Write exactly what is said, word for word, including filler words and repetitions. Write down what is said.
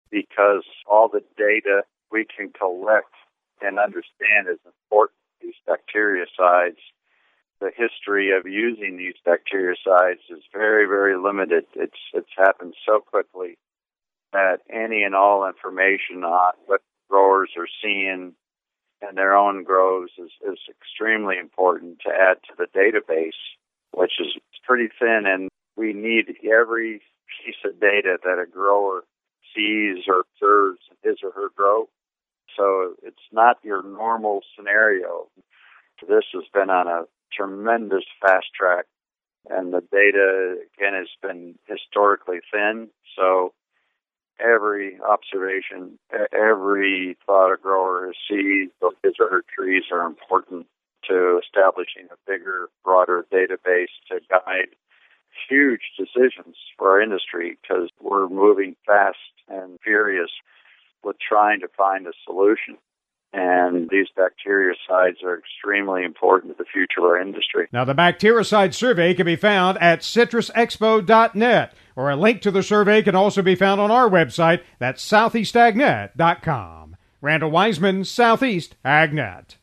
because all the data we can collect and understand is important. These bactericides, the history of using these bactericides is very, very limited. It's it's happened so quickly that any and all information on what growers are seeing in their own grows is, is extremely important to add to the database, which is pretty thin, and we need every piece of data that a grower sees or observes in his or her grow. So it's not your normal scenario. This has been on a tremendous fast track, and the data, again, has been historically thin. So every observation, every thought a grower sees of his or her trees are important to establishing a bigger, broader database to guide huge decisions for our industry, because we're moving fast and furious with trying to find a solution. And these bactericides are extremely important to the future of our industry. Now, the bactericide survey can be found at citrus expo dot net, or a link to the survey can also be found on our website, that's southeast ag net dot com. Randall Wiseman, Southeast AgNet.